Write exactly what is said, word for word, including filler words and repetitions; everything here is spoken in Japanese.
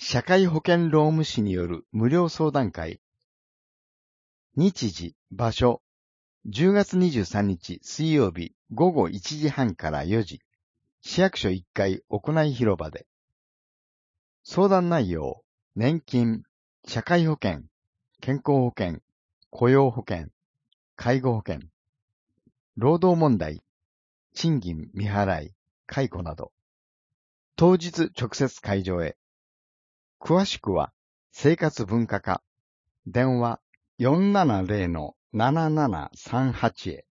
社会保険労務士による無料相談会。日時、場所、じゅうがつにじゅうさんにち水曜日ごごいちじはんからよじ、市役所いっかい屋内広場で。相談内容、年金、社会保険、健康保険、雇用保険、介護保険、労働問題、賃金未払い、解雇など。当日直接会場へ。詳しくは、生活文化課、電話 よんななゼロのななななさんはち へ。